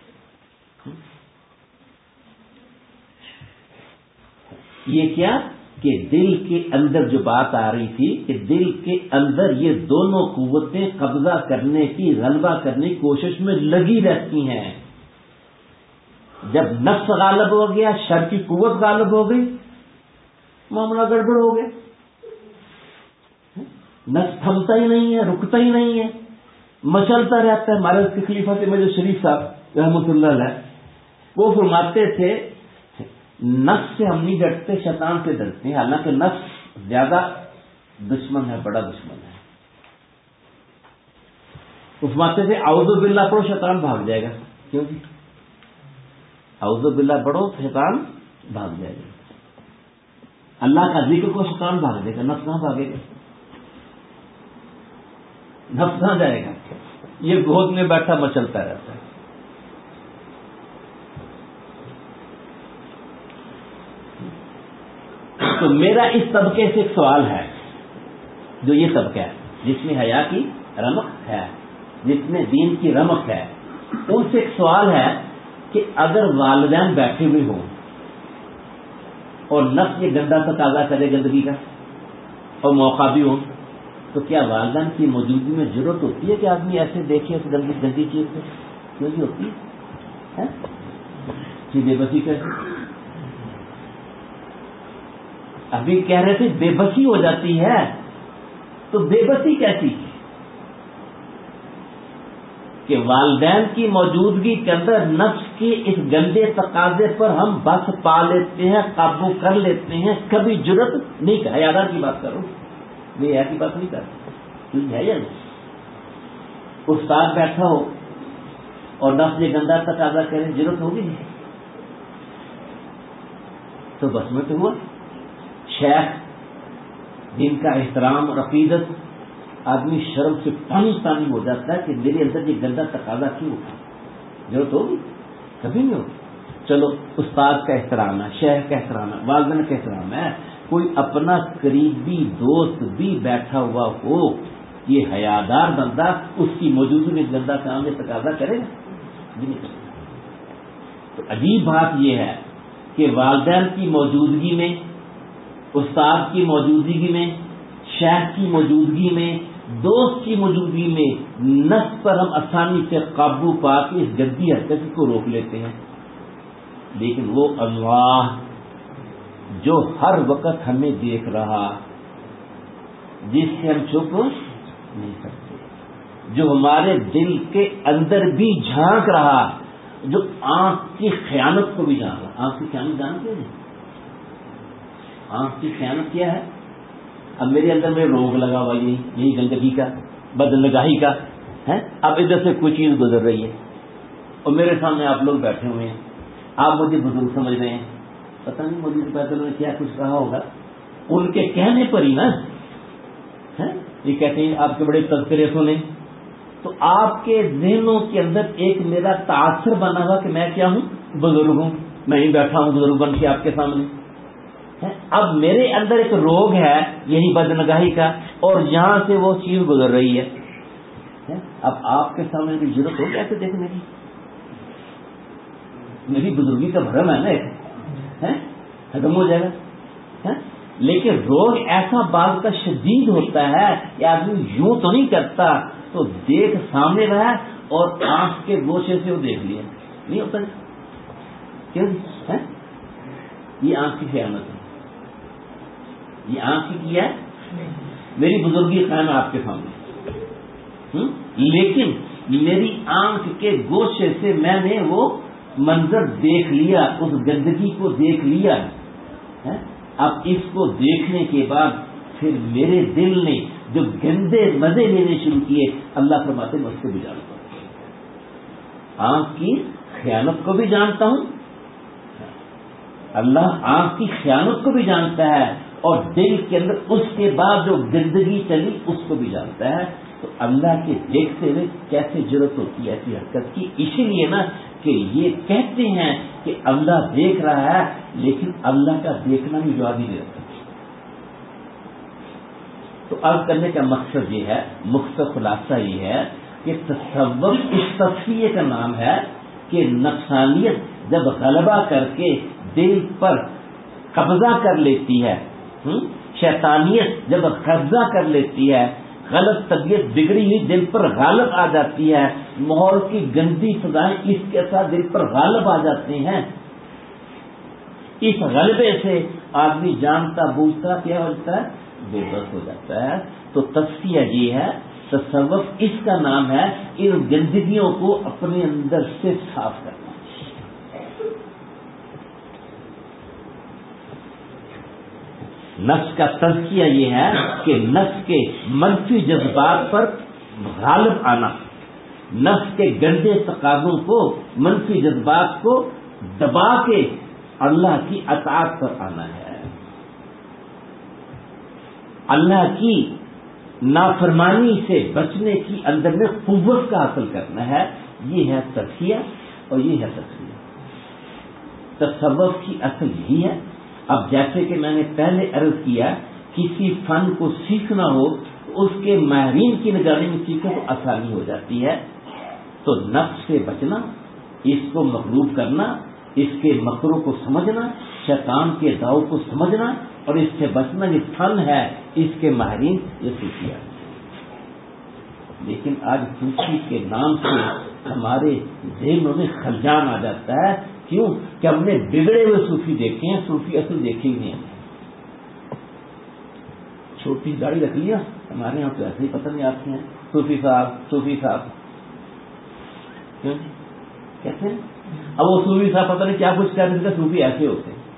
یہ کیا کہ دل کے اندر جو بات آ رہی تھی کہ دل کے اندر یہ دونوں قوتیں قبضہ کرنے کی، غلبہ کرنے کی کوشش میں لگی رہتی ہیں. جب نفس غالب ہو گیا، شر کی قوت غالب ہو گئی، معاملہ گڑبڑ ہو گیا. نفس تھمتا ہی نہیں ہے، رکتا ہی نہیں ہے، مچلتا رہتا ہے. ہمارے خلیفہ سے مجھے شریف صاحب رحمۃ اللہ علیہ وہ فرماتے تھے نفس سے ہم نہیں ڈرتے، شیطان سے ڈرتے ہیں. حالانکہ نفس زیادہ دشمن ہے، بڑا دشمن ہے. اس ماتے سے اعوذ باللہ پڑھو شیطان بھاگ جائے گا. کیوں جی؟ اعوذ باللہ پڑھو شیطان بھاگ جائے گا. اللہ کا ذکر کو شیطان بھاگ جائے گا. نفس کہاں بھاگے گا؟ نفس کہاں جائے گا؟ یہ گود میں بیٹھا مچلتا رہتا ہے. تو میرا اس طبقے سے ایک سوال ہے، جو یہ طبقہ ہے جس میں حیا کی رمق ہے، جس میں دین کی رمق ہے، ان سے ایک سوال ہے کہ اگر والدین بیٹھے ہوئے ہوں اور نفس یہ گندا تقاضا کرے گندگی کا اور موقع بھی ہو، تو کیا والدین کی موجودگی میں ضرورت ہوتی ہے کہ آدمی ایسے دیکھے اس گندی گندی چیز کو؟ کیوں نہیں ہوتی ہے؟ کہ بے بسی کیسے؟ ابھی کہہ رہے تھے بے بسی ہو جاتی ہے، تو بے بسی کیسی کہ والدین کی موجودگی کے اندر نفس کے اس گندے تقاضے پر ہم بس پا لیتے ہیں، قابو کر لیتے ہیں، کبھی جرت نہیں کر. حیادار کی بات کرو، میں حیا کی بات نہیں کرتا. کیوں ہے یا نہیں؟ استاد بیٹھا ہو اور نفس یہ گندا تقاضا کرے، جرت ہوگی نہیں؟ تو بس میں تو ہوا. شیخ جن کا احترام اور عقیدت آدمی شرم سے پانی پانی ہو جاتا ہے کہ میرے اندر یہ گندا تقاضا کیوں اٹھا، ضرورت ہوگی؟ کبھی نہیں ہوگی. چلو استاد کا احترام ہے، شیخ کا احترام ہے، والدین کا احترام ہے، کوئی اپنا قریبی دوست بھی بیٹھا ہوا ہو، یہ حیادار بندہ اس کی موجودگی میں گندا کام میں تقاضا کرے گا؟ نہیں کرے گا. تو عجیب بات یہ ہے کہ والدین کی موجودگی میں، استاد کی موجودگی میں، شیخ کی موجودگی میں، دوست کی موجودگی میں نفس پر ہم آسانی سے قابو پا کے اس گندی حرکت کو روک لیتے ہیں. لیکن وہ اللہ جو ہر وقت ہمیں دیکھ رہا، جس سے ہم چھپ نہیں سکتے، جو ہمارے دل کے اندر بھی جھانک رہا، جو آنکھ کی خیانت کو بھی جان رہا. آنکھ کی خیانت جانتے ہیں؟ آنکھ کی خیانت کیا ہے؟ اب میرے اندر میں روگ لگا ہوا یہی یہی گندگی کا، بدنگاہی کا ہے. اب ادھر سے کوئی چیز گزر رہی ہے اور میرے سامنے آپ لوگ بیٹھے ہوئے ہیں، آپ مجھے بزرگ سمجھ رہے ہیں، پتہ نہیں مجھے تو پہلے انہوں نے کیا کچھ کہا ہوگا، ان کے کہنے پر ہی نا یہ کہتے ہیں آپ کے بڑے تذکرے سنیں، تو آپ کے ذہنوں کے اندر ایک میرا تاثر بنا ہوا کہ میں کیا ہوں؟ بزرگ ہوں، میں ہی بیٹھا ہوں بزرگ بن کے آپ کے سامنے. اب میرے اندر ایک روگ ہے یہی بدنگاہی کا، اور یہاں سے وہ چیز گزر رہی ہے. اب آپ کے سامنے کی ضرورت ہو کیسے دیکھنے کی؟ میری بزرگی کا بھرم ہے نا، ایک ختم ہو جائے گا. لیکن روگ ایسا بعض کا شدید ہوتا ہے کہ آدمی یوں تو نہیں کرتا، تو دیکھ سامنے رہا اور آنکھ کے گوشے سے وہ دیکھ لیا، نہیں ہوتا. کیوں؟ یہ آنکھ کی خیانت ہے. یہ آنکھ کی کیا ہے؟ میری بزرگی قائم ہے آپ کے سامنے، لیکن میری آنکھ کے گوشے سے میں نے وہ منظر دیکھ لیا، اس گندگی کو دیکھ لیا. اب اس کو دیکھنے کے بعد پھر میرے دل نے جو گندے مزے لینے شروع کیے، اللہ فرماتے میں اس کو بھی جانتا ہوں. آنکھ کی خیانت کو بھی جانتا ہوں، اللہ آنکھ کی خیانت کو بھی جانتا ہے، اور دل کے اندر اس کے بعد جو گندگی چلی اس کو بھی جانتا ہے. تو اللہ کے دیکھتے ہوئے کیسے ضرورت ہوتی ہے ایسی حرکت کی؟ اسی لیے نا کہ یہ کہتے ہیں کہ اللہ دیکھ رہا ہے، لیکن اللہ کا دیکھنا بھی جواب ہی نہیں رکھتا. تو عرض کرنے کا مقصد یہ ہے، مختصر خلاصہ یہ ہے کہ تصوف اس تصفیے کا نام ہے کہ نفسانیت جب غلبہ کر کے دل پر قبضہ کر لیتی ہے، شیطانیت جب قبضہ کر لیتی ہے، غلط طبیعت بگڑی ہوئی دل پر غالب آ جاتی ہے، ماحول کی گندی فضائیں اس کے ساتھ دل پر غالب آ جاتے ہیں، اس غلبے سے آدمی جانتا بوجھتا کیا ہوتا ہے؟ بے بس ہو جاتا ہے. تو تصفیہ یہ ہے، تصوف اس کا نام ہے ان گندگیوں کو اپنے اندر سے صاف کرنا. نفس کا تزکیہ یہ ہے کہ نفس کے منفی جذبات پر غالب آنا، نفس کے گندے تقاضوں کو، منفی جذبات کو دبا کے اللہ کی اطاعت پر آنا ہے، اللہ کی نافرمانی سے بچنے کی اندر میں قوت کا حاصل کرنا ہے. یہ ہے تزکیہ اور یہ ہے تصوف. تصوف کی اصل یہی ہے. اب جیسے کہ میں نے پہلے عرض کیا، کسی فن کو سیکھنا ہو تو اس کے ماہرین کی نگرانی میں سیکھو تو آسانی ہو جاتی ہے. تو نفس سے بچنا، اس کو مغلوب کرنا، اس کے مکروں کو سمجھنا، شیطان کے داؤ کو سمجھنا اور اس سے بچنا، یہ فن ہے اس کے ماہرین یہ صوفیہ. لیکن آج صوفی کے نام سے ہمارے ذہنوں میں خلجان آ جاتا ہے. کیوں کہ ہم نے بگڑے ہوئے صوفی دیکھے ہیں، صوفی اصل دیکھے ہی نہیں ہم نے. چھوٹی داڑھی رکھ لیا، ہمارے یہاں تو ایسے ہی پتہ نہیں آتے ہیں صوفی صاحب صوفی صاحب کیوں کہتے ہیں. اب وہ صوفی صاحب پتہ نہیں کیا کچھ کہتے ہیں، صوفی ایسے ہوتے ہیں.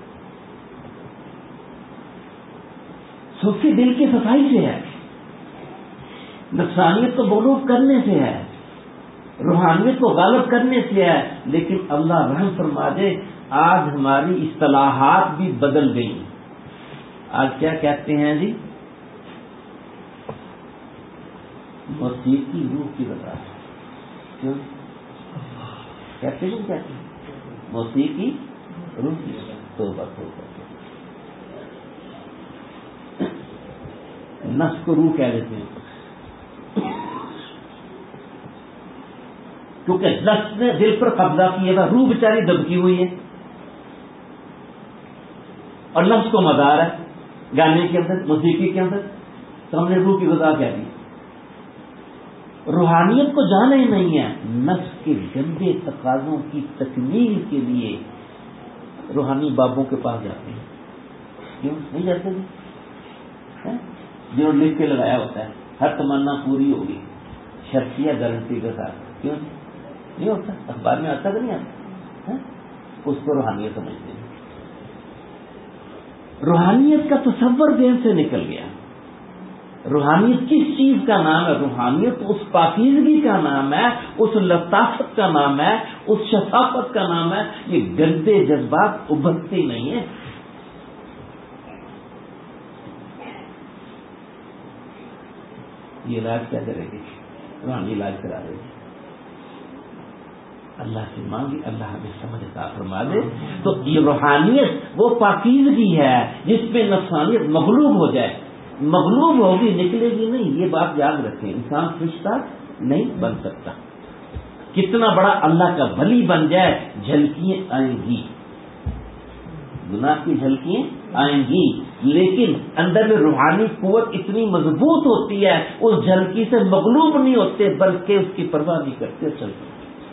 صوفی دل کی صفائی سے ہے، نفسانیت کو مغلوب کرنے سے ہے، روحانیت کو غالب کرنے سے ہے. لیکن اللہ رحم فرما دے، آج ہماری اصطلاحات بھی بدل گئی. آج کیا کہتے ہیں جی؟ موسیقی روح کی وجہ ہے. کیوں کہتے ہیں؟ کہتے ہیں موسیقی روح کی وجہ. توبہ توبہ. نفس کو روح کہہ دیتے ہیں کیونکہ نفس نے دل پر قبضہ کیا تھا. روح بیچاری دبکی ہوئی ہے اور نفس کو مدار ہے گانے کے اندر، موسیقی کے اندر. تو ہم نے روح کی غذا کہہ دی. روحانیت کو جانا ہی نہیں ہے. نفس کے گندے تقاضوں کی تکمیل کے لیے روحانی بابوں کے پاس جاتے ہیں. کیوں نہیں جاتے جی؟ جو لکھ کے لگایا ہوتا ہے ہر تمنا پوری ہوگی شرطیہ گارنٹی کے ساتھ. کیوں نہیں ہوتا؟ اخبار میں آتا کہ نہیں آتا؟ اس کو روحانیت سمجھتے ہیں. روحانیت کا تصور ذہن سے نکل گیا. روحانیت کس چیز کا نام ہے؟ روحانیت اس پاکیزگی کا نام ہے، اس لطافت کا نام ہے، اس شفافت کا نام ہے. یہ گندے جذبات ابھرتے نہیں ہیں. یہ علاج کیا کرے گی؟ روحانی علاج کرا دے گی. اللہ سے مانگی، اللہ ہمیں سمجھ عطا فرما دے. تو یہ روحانیت وہ پاکیزگی ہے جس میں نفسانیت مغلوب ہو جائے. مغلوب ہوگی، نکلے گی نہیں. یہ بات یاد رکھیں، انسان فرشتہ نہیں بن سکتا. کتنا بڑا اللہ کا ولی بن جائے، جھلکیاں آئیں گی، گناہ کی جھلکیاں آئیں گی. لیکن اندر میں روحانی قوت اتنی مضبوط ہوتی ہے، اس جھلکی سے مغلوب نہیں ہوتے بلکہ اس کی پرواہ نہیں کرتے، چلتے.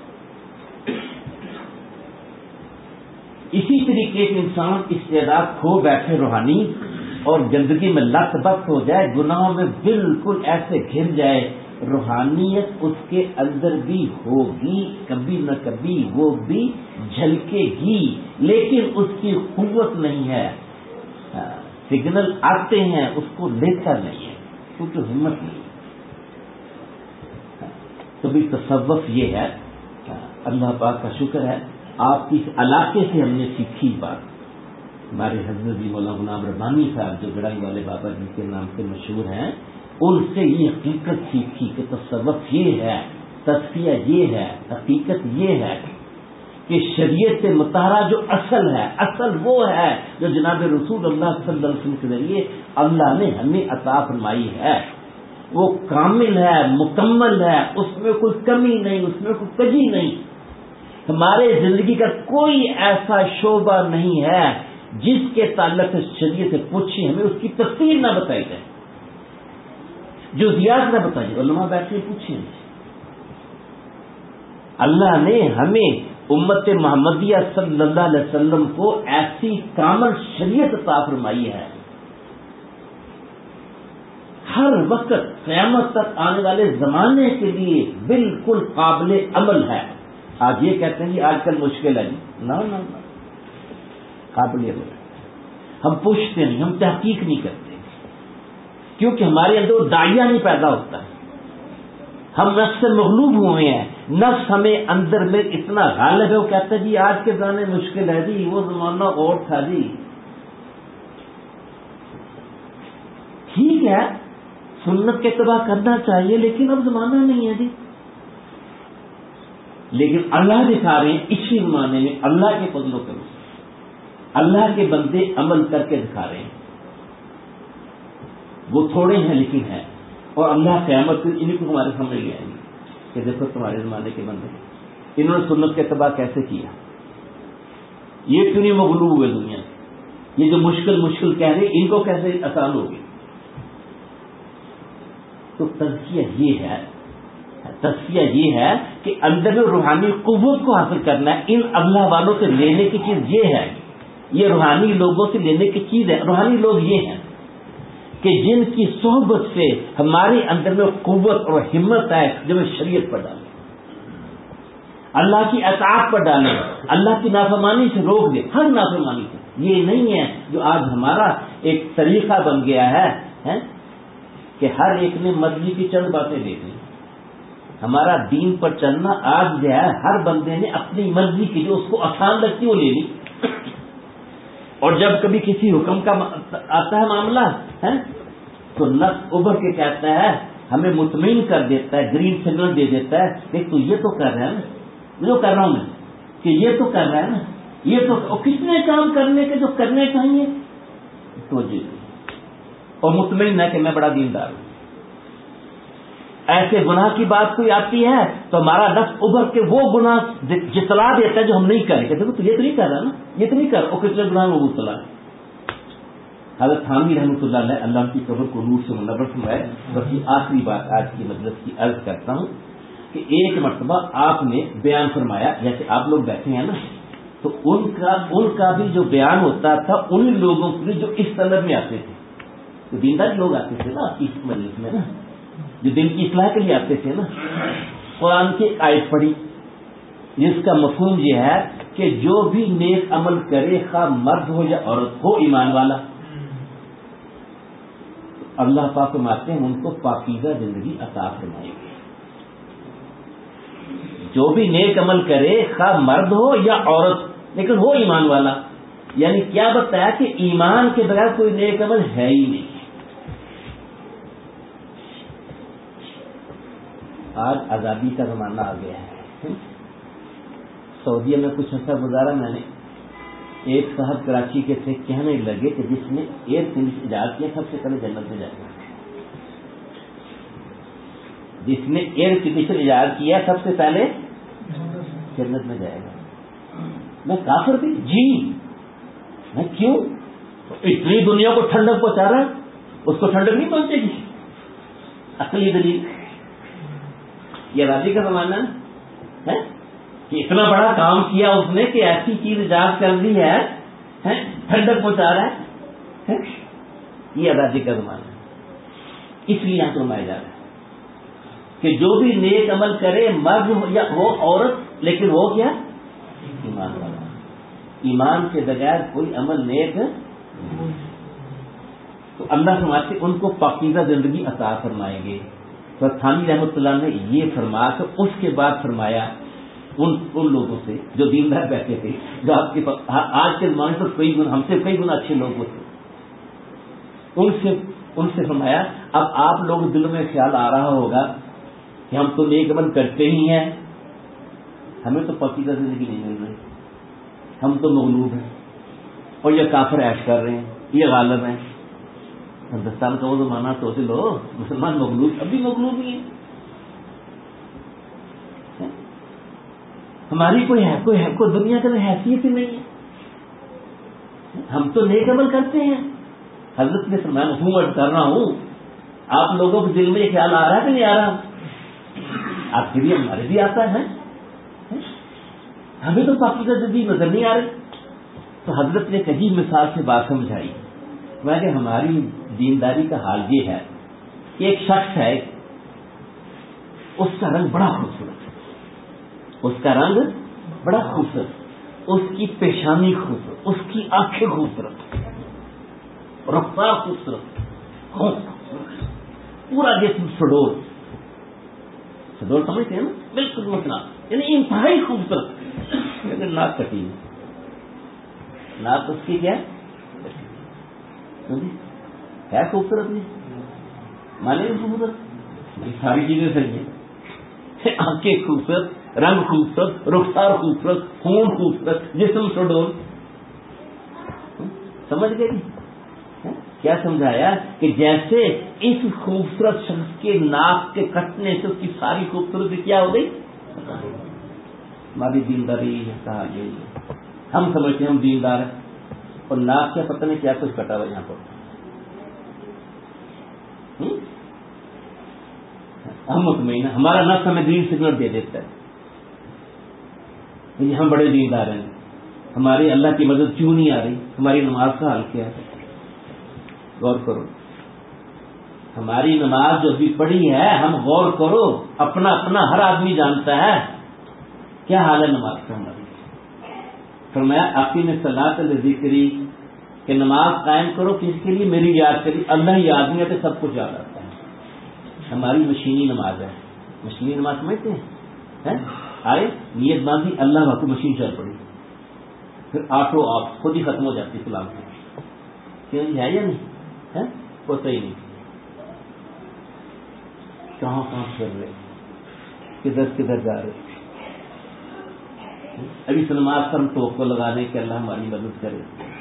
اسی طریقے سے انسان استعداد کھو بیٹھے روحانی اور گندگی میں لت بت ہو جائے، گناہوں میں بالکل ایسے گھر جائے، روحانیت اس کے اندر بھی ہوگی، کبھی نہ کبھی وہ بھی جھلکے گی، لیکن اس کی قوت نہیں ہے. سگنل آتے ہیں اس کو لیتا نہیں ہے کیونکہ ہمت نہیں. تو بھی تصوف یہ ہے. اللہ پاک کا شکر ہے آپ کی اس علاقے سے ہم نے سیکھی بات. ہمارے حضرت جی مولانا غلام ربانی صاحب جو گڑائی والے بابا جی کے نام سے مشہور ہیں، ان سے یہ حقیقت سیکھی کہ تصوف یہ ہے، تزکیہ یہ ہے، حقیقت یہ ہے کہ شریعت مطہرہ جو اصل ہے، اصل وہ ہے جو جناب رسول اللہ صلی اللہ علیہ وسلم کے ذریعے اللہ نے ہمیں عطا فرمائی ہے. وہ کامل ہے، مکمل ہے، اس میں کوئی کمی نہیں، اس میں کوئی کجی نہیں. ہمارے زندگی کا کوئی ایسا شعبہ نہیں ہے جس کے تعلق سے شریعت سے پوچھی ہمیں اس کی تفصیل نہ بتائی جائے، جزیات نہ بتائی. علماء بیٹھ کے پوچھیں. اللہ نے ہمیں امت محمدیہ صلی اللہ علیہ وسلم کو ایسی کامل شریعت عطا فرمائی ہے، ہر وقت قیامت تک آنے والے زمانے کے لیے بالکل قابل عمل ہے. آج یہ کہتے ہیں کہ آج کل مشکل ہے. نہ نہ قابل عمل ہے. ہم پوچھتے نہیں، ہم تحقیق نہیں کرتے کیونکہ ہمارے اندر وہ داعیہ نہیں پیدا ہوتا ہے. ہم نفس سے مغلوب ہوئے ہیں، نفس ہمیں اندر میں اتنا غالب ہے، وہ کہتا ہے جی آج کے زمانے مشکل ہے جی، وہ زمانہ اور تھا جی. ٹھیک ہے سنت کے اتباع کرنا چاہیے، لیکن اب زمانہ نہیں ہے جی. لیکن اللہ دکھا رہے ہیں اسی زمانے میں اللہ کے فضل و کرم سے اللہ کے بندے عمل کر کے دکھا رہے ہیں. وہ تھوڑے ہیں لیکن ہیں، اور اللہ قیامت انہیں کو ہمارے سامنے لے آئیں گے کہ دیکھو تمہارے زمانے کے بندے انہوں نے سنت کے اتباع کیسے کیا، یہ کیوں نہیں مغلوب ہوئے دنیا سے، یہ جو مشکل مشکل کہہ رہے ان کو کیسے آسان ہوگی. تو تزکیہ یہ ہے تزکیہ یہ ہے کہ اندر میں روحانی قوت کو حاصل کرنا ہے. ان اللہ والوں سے لینے کی چیز یہ ہے، یہ روحانی لوگوں سے لینے کی چیز ہے. روحانی لوگ یہ ہیں کہ جن کی صحبت سے ہمارے اندر میں قوت اور ہمت ہے جو ہمیں شریعت پر ڈالے، اللہ کی اطاعت پر ڈالے، اللہ کی نافرمانی سے روک دے، ہر نافرمانی سے. یہ نہیں ہے جو آج ہمارا ایک طریقہ بن گیا ہے کہ ہر ایک نے مرضی کی چند باتیں دیکھ لی. ہمارا دین پر چلنا آج جو ہے ہر بندے نے اپنی مرضی کی جو اس کو آسان لگتی وہ لے لی، اور جب کبھی کسی حکم کا آتا ہے معاملہ ہے تو نفس ابھر کے کہتا ہے، ہمیں مطمئن کر دیتا ہے، گرین سگنل دے دیتا ہے کہ تو یہ تو کر رہا ہے نا جو کر رہا ہوں میں، کہ یہ تو کر رہا ہے نا، یہ تو اور کتنے کام کرنے کے جو کرنے چاہیے تو جی، اور مطمئن ہے کہ میں بڑا دیندار ہوں. ایسے گناہ کی بات کوئی آتی ہے تو ہمارا نفس ابھر کے وہ گناہ جتلا دیتا ہے جو ہم نہیں کریں. کہتے تو یہ تو نہیں کر رہا نا، یہ تو نہیں کر رہا، اور کتنے گناہ میں مبتلا ہے. حضرت تھانوی رحمۃ اللہ علیہ اللہ کی قبر کو نور سے منور فرمائے. بس یہ آخری بات آج کی مجلس کی عرض کرتا ہوں کہ ایک مرتبہ آپ نے بیان فرمایا، جیسے آپ لوگ بیٹھے ہیں نا، تو ان کا ان کا بھی جو بیان ہوتا تھا ان لوگوں کے جو اس طلب میں آتے تھے، تو دیندار لوگ آتے تھے نا آپ کی مجلس میں نا، جو دن کی اصلاح کے لیے آتے تھے نا، قرآن کی آیت پڑھی جس کا مفہوم یہ ہے کہ جو بھی نیک عمل کرے خواہ مرد ہو یا عورت ہو ایمان والا، اللہ پاک فرماتے ہیں ان کو پاکیزہ زندگی عطا فرمائیں گے. جو بھی نیک عمل کرے خواہ مرد ہو یا عورت لیکن ہو ایمان والا. یعنی کیا بتایا کہ ایمان کے بغیر کوئی نیک عمل ہے ہی نہیں. آج آزادی کا زمانہ آ گیا ہے. سعودیہ میں کچھ عرصہ گزارا میں نے، ایک صاحب کراچی کے تھے، کہنے لگے کہ جس نے ایئر کنڈیشن ایجاد کیا سب سے پہلے جنت میں جائے گا. جس نے ایئر کنڈیشن ایجاد کیا سب سے پہلے جنت میں جائے گا. میں کافر بھی جی، میں کیوں؟ اتنی دنیا کو ٹھنڈک پہنچا رہا ہے، اس کو ٹھنڈک نہیں پہنچے گی. عقلی دلیل یہ راضی کا زمانہ ہے کہ اتنا بڑا کام کیا اس نے کہ ایسی چیز ایجاد کر دی ہے ٹھنڈک پہنچا رہا ہے. یہ آزادی کا زمانہ ہے. اس لیے یہاں فرمایا جا رہا ہے کہ جو بھی نیک عمل کرے مرد یا وہ عورت لیکن وہ کیا ایمان والا. ایمان کے بغیر کوئی عمل نیک تو اللہ فرماتے ان کو پاکیزہ زندگی عطا فرمائیں گے. تو تھانوی رحمۃ اللہ نے یہ فرمایا کہ اس کے بعد فرمایا ان ان لوگوں سے جو دیندار بیٹھے تھے، جو آپ کے آج کے زمانے سے کئی گنا ہم سے کئی گنا اچھے لوگ ہوتے، ان سے ان سے فرمایا اب آپ لوگ دل میں خیال آ رہا ہوگا کہ ہم تو نیک عمل کرتے ہی ہیں، ہمیں تو پاکیزہ زندگی نہیں مل رہی، ہم تو مغلوب ہیں اور یہ کافر عیش کر رہے ہیں، یہ غالب ہیں. ہندوستان کا وہ زمانہ تو اسے لو مسلمان مغلوب، اب بھی مغلوب ہی ہے. ہماری کوئی ہے کوئی ہے کوئی دنیا کے حیثیت ہی نہیں ہے. ہم تو نیک عمل کرتے ہیں. حضرت نے فرمایا میں کر رہا ہوں، آپ لوگوں کے دل میں یہ خیال آ رہا ہے کہ نہیں آ رہا؟ آپ کے بھی ہمارے بھی آتا ہے، ہمیں تو پاکیزہ زندگی نظر نہیں آ رہی. تو حضرت نے کہیں مثال سے بات سمجھائی، میں کہ ہماری دینداری کا حال یہ ہے کہ ایک شخص ہے، اس کا رنگ بڑا خوبصورت ہے، اس کا رنگ بڑا خوبصورت، اس کی پیشانی خوبصورت، اس کی آنکھیں خوبصورت، رفتار خوبصورت، پورا جسم سڈول. سڈول سمجھتے ہیں نا، بالکل مسئلہ یعنی انتہائی خوبصورت، لیکن ناک کٹی ناک اس کی کیا ہے خوبصورت نہیں مانے گا خوبصورت، ساری چیزیں صحیح ہیں، آنکھیں خوبصورت، رنگ خوبصورت، رخسار خوبصورت، خون خوبصورت، جسم سڈول، سمجھ گئے کیا سمجھایا کہ جیسے اس خوبصورت شخص کے ناک کے کٹنے سے اس کی ساری خوبصورتی کیا ہو گئی، ہماری دینداری کہا گئی، ہم سمجھتے ہیں ہم دیندار ہیں اور ناک کیا پتہ نہیں کیا کچھ کٹا ہوا یہاں پر، ہم مطمئن ہیں، ہمارا نفس ہمیں گرین سگنل دے دیتا ہے کہ ہم بڑے دیندار ہیں، ہماری اللہ کی مدد کیوں نہیں آ رہی، ہماری نماز کا حال کیا ہے، غور کرو، ہماری نماز جو بھی پڑھی ہے ہم غور کرو، اپنا اپنا ہر آدمی جانتا ہے کیا حال ہے نماز کا ہماری۔ فرمایا اقیم الصلاۃ لذکری، کہ نماز قائم کرو کس کے لیے، میری یاد کری، اللہ یاد نہیں آتے سب کچھ یاد آتا ہے۔ ہماری مشینی نماز ہے، مشینی نماز سمجھتے ہیں، آئے نیت باندھی اللہ آپ کو مشین چل پڑی، پھر آٹو آپ خود ہی ختم ہو جاتی سلام سے، کیوں ہے یا نہیں ہے، ہوتا ہی نہیں، کہاں کہاں چل رہے، کدھر کدھر جا رہے، ابھی نماز پر ہم توقع لگانے کہ اللہ ہماری مدد کرے۔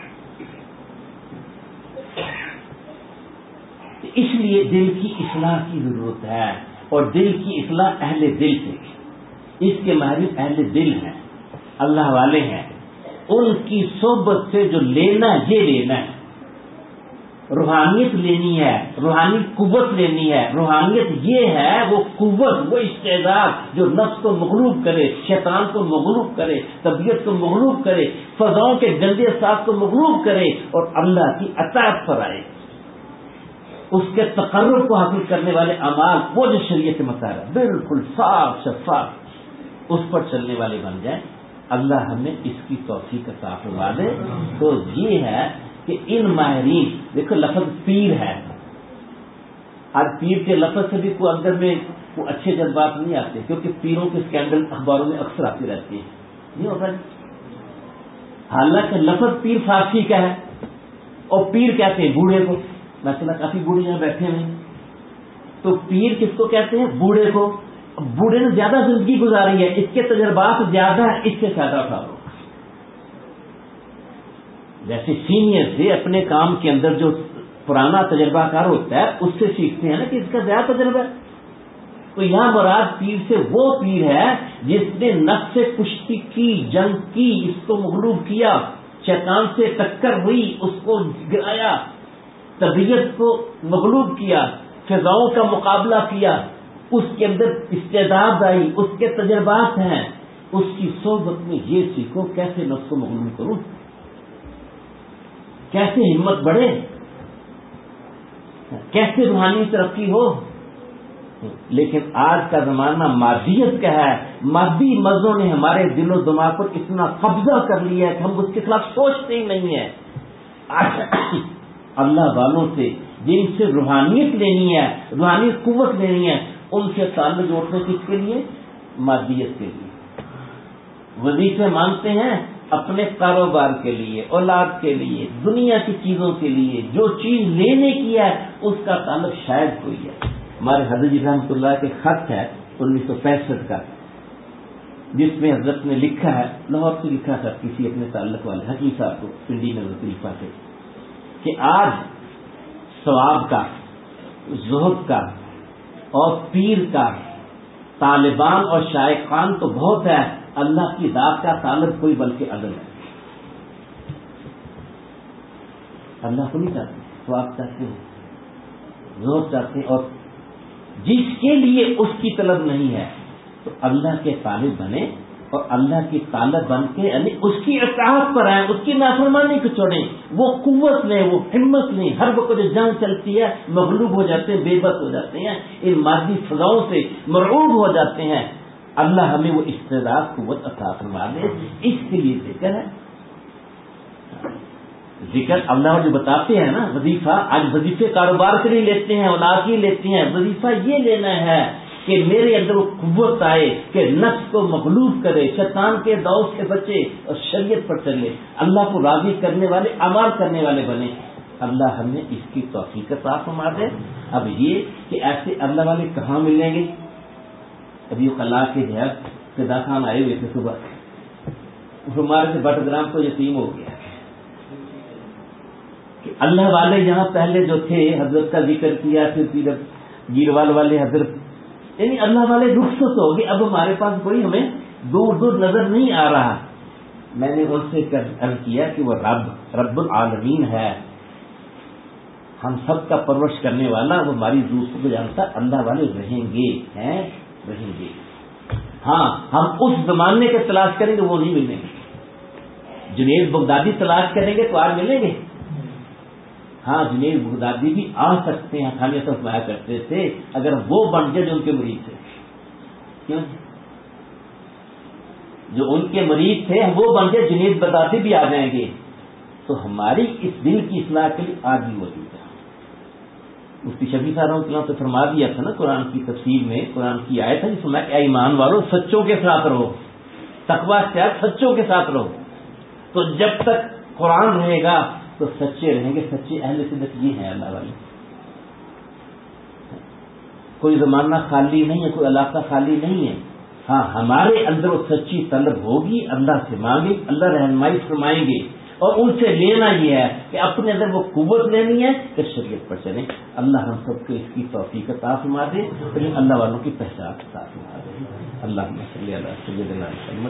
اس لیے دل کی اصلاح کی ضرورت ہے، اور دل کی اصلاح اہل دل سے، اس کے ماہرین اہل دل ہیں، اللہ والے ہیں، ان کی صحبت سے جو لینا یہ لینا ہے، روحانیت لینی ہے، روحانی قوت لینی ہے، روحانیت یہ ہے وہ قوت، وہ استعداد جو نفس کو مغلوب کرے، شیطان کو مغلوب کرے، طبیعت کو مغلوب کرے، فضاؤں کے گندے احساس کو مغلوب کرے اور اللہ کی اطاعت پر آئے، اس کے تقرب کو حاصل کرنے والے اعمال، وہ جو شریعت کے مطابق بالکل صاف شفاف اس پر چلنے والے بن جائیں، اللہ ہمیں اس کی توفیق عطا فرما دے۔ تو یہ ہے کہ ان ماہرین، دیکھو لفظ پیر ہے، آج پیر کے لفظ سے بھی کوئی اندر میں کوئی اچھے جذبات نہیں آتے، کیونکہ پیروں کے اسکینڈل اخباروں میں اکثر آتی رہتی ہیں، نہیں ہوتا، حالانکہ لفظ پیر فارسی کا ہے، اور پیر کہتے ہیں بوڑھے کو، مثلا کافی بوڑھے یہاں بیٹھے ہوئے ہیں، تو پیر کس کو کہتے ہیں، بوڑھے کو، بوڑھے نے زیادہ زندگی گزاری ہے، اس کے تجربات زیادہ ہیں، اس سے فائدہ اٹھا لو۔ جیسے سینئر سے اپنے کام کے اندر جو پرانا تجربہ کار ہوتا ہے اس سے سیکھتے ہیں نا کہ اس کا زیادہ تجربہ ہے، تو یہاں مراد پیر سے وہ پیر ہے جس نے نفس سے کشتی کی، جنگ کی، اس کو مغلوب کیا، شیطان سے ٹکر ہوئی، اس کو گرایا، طبیعت کو مغلوب کیا، فضاؤں کا مقابلہ کیا، اس کے اندر استعداد آئی، اس کے تجربات ہیں، اس کی صحبت میں یہ سیکھو کیسے نفس کو مغلوب کروں، کیسے ہمت بڑھے، کیسے روحانی ترقی ہو۔ لیکن آج کا زمانہ مادیت کا ہے، مادی مزوں نے ہمارے دل و دماغ پر اتنا قبضہ کر لیا ہے کہ ہم اس کے خلاف سوچتے ہی نہیں ہیں۔ اللہ والوں سے جن سے روحانیت لینی ہے، روحانی قوت لینی ہے، ان سے تعلق جوڑنے کس کے لیے، مادیت کے لیے، وظیفے مانگتے ہیں اپنے کاروبار کے لیے، اولاد کے لیے، دنیا کی چیزوں کے لیے، جو چیز لینے کی ہے اس کا تعلق شاید کوئی ہے۔ ہمارے حضرت جی رحمۃ اللہ کے خط ہے انیس سو پینسٹھ کا، جس میں حضرت نے لکھا ہے، لاہور سے لکھا تھا کسی اپنے تعلق والے حکیم صاحب کو پنڈی میں وظیفہ سے، کہ آج ثواب کا، زہد کا اور پیر کا، طالبان اور شائقان تو بہت ہے، اللہ کی ذات کا طالب کوئی بلکہ عدل ہے۔ اللہ کو نہیں چاہتے، ثواب چاہتے ہیں، زہد چاہتے ہیں، اور جس کے لیے اس کی طلب نہیں ہے تو اللہ کے طالب بنے، اور اللہ کی طالب بن کے یعنی اس کی اطاعت پر آئیں، اس کی نافرمانی کو چھوڑیں، وہ قوت لیں، وہ ہمت لیں۔ ہر وقت جو جنگ چلتی ہے مغلوب ہو جاتے ہیں، بے بس ہو جاتے ہیں، ان مادی فضاؤں سے مرعوب ہو جاتے ہیں۔ اللہ ہمیں وہ استعداد قوت عطا فرما دے، اس کے لیے ذکر ہے۔ ذکر اللہ جو بتاتے ہیں نا، وظیفہ، آج وظیفے کاروبار کے لیے لیتے ہیں، اولاد کے لیے لیتے ہیں، وظیفہ یہ لینا ہے کہ میرے اندر وہ قوت آئے کہ نفس کو مغلوب کرے، شیطان کے دور سے بچے اور شریعت پر چلے، اللہ کو راضی کرنے والے اعمال کرنے والے بنے۔ اللہ ہمیں اس کی توفیق عطا فرما دے۔ اب یہ کہ ایسے اللہ والے کہاں ملیں گے؟ ابھی وہ کلا کے جو ہے فدا خان آئے ہوئے تھے صبح، ہمارے سے بٹ گرام تو یتیم ہو گیا کہ اللہ والے یہاں پہلے جو تھے حضرت کا ذکر کیا، پھر پھر گیروال والے حضرت، یعنی اللہ والے رخصت ہو گئے، اب ہمارے پاس کوئی ہمیں دور دور نظر نہیں آ رہا۔ میں نے ان سے عرض کیا کہ وہ رب رب العالمین ہے، ہم سب کا پرورش کرنے والا، وہ ہماری ضرورت کو جانتا، اللہ والے رہیں گے، ہیں رہیں گے۔ ہاں ہم اس زمانے کے تلاش کریں گے، وہ نہیں ملیں گے۔ جنید بغدادی تلاش کریں گے تو آج ملیں گے؟ ہاں جنید بغدادی بھی آ سکتے ہیں، خالی ایسا فرمایا کرتے تھے اگر وہ بن جائے جو ان کے مرید تھے، کیوں جو ان کے مرید تھے وہ بن جائے جنید بغدادی بھی آ جائیں گے تو ہماری اس دل کی اصلاح کے لیے آج بھی موجود ہے۔ مفتی شفیع صاحب کے یہاں تو فرما دیا تھا نا قرآن کی تفسیر میں، قرآن کی آیت ہے جس میں اے ایمان والو سچوں کے ساتھ رہو، تقوی سے سچوں کے ساتھ رہو۔ تو جب تک قرآن رہے گا تو سچے رہیں گے، سچے اہل صدق یہ ہیں اللہ والے۔ کوئی زمانہ خالی نہیں ہے، کوئی علاقہ خالی نہیں ہے، ہاں ہمارے اندر وہ سچی طلب ہوگی، اللہ سے مانگے، اللہ رہنمائی فرمائیں گے، اور ان سے لینا یہ ہے کہ اپنے اندر وہ قوت لینی ہے کہ شریعت پر چلیں۔ اللہ ہم سب کو اس کی توفیق عطا فرما دے، پھر اللہ والوں کی پہچان عطا فرما دے۔ اللہم صلی علی سیدنا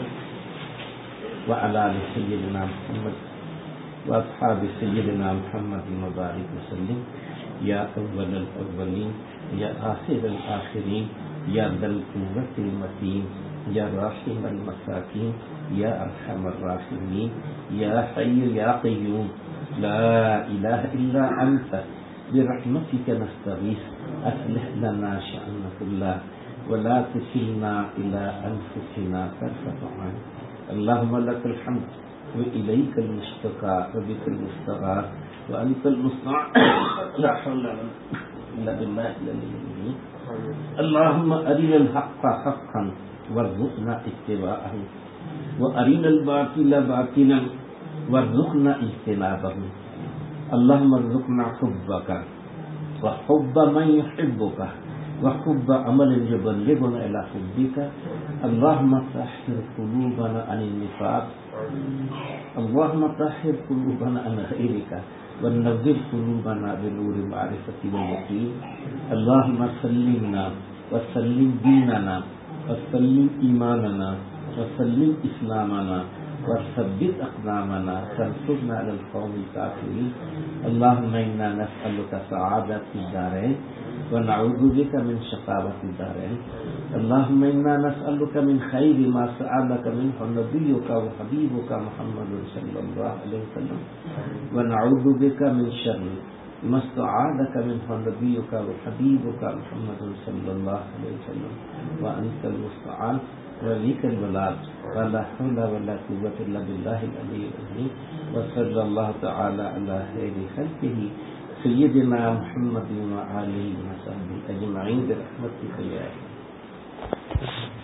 محمد وعلی آل سیدنا محمد واصحاب سیدنا محمد مبارک وسلم۔ یا اول الاولین یا آخر الآخرین یا ذی القوة المتین یا راحم المساکین یا ارحم الراحمین یا حی یا قیوم لا الہ الا انت برحمتک نستغیث اصلح لنا شأننا كله ولا تکلنا الى انفسنا طرفة عین۔ اللہم لک الحمد وإلیک المشتقى وبک المستغاث وأنت المستعان لا حول إلا بالله العلي العظيم۔ اللهم أرنا الحق حقا وارزقنا اتباعه وأرنا الباطل باطلا وارزقنا اجتنابه۔ اللهم ارزقنا حبك وحب من يحبك وحب عمل يبلغنا إلى حبك۔ اللهم طهر قلوبنا عن النفاق، اللهم طهر قلوبنا عن غيرك ونور قلوبنا بنور معرفة واليقين۔ اللهم سلمنا وسلم ديننا وسلم إيماننا وسلم إسلامنا وثبت أقدامنا وانصرنا على القوم الكافرين۔ اللهم إنا نسألك سعادة الدارين ونعوذ بك من شقاوة الدارين۔ اللهم إنا نسألك من خير ما سألك منه نبيك وحبيبك محمد صلى الله عليه وسلم ونعوذ بك من شر ما استعاذك منه نبيك وحبيبك محمد صلى الله عليه وسلم وأنت المستعان وبك البلاغ ولا حول ولا قوة إلا بالله العلي العظيم۔ وصلى الله تعالى على خير خلقه سيدنا محمد وآله وصحبه أجمعين برحمتك يا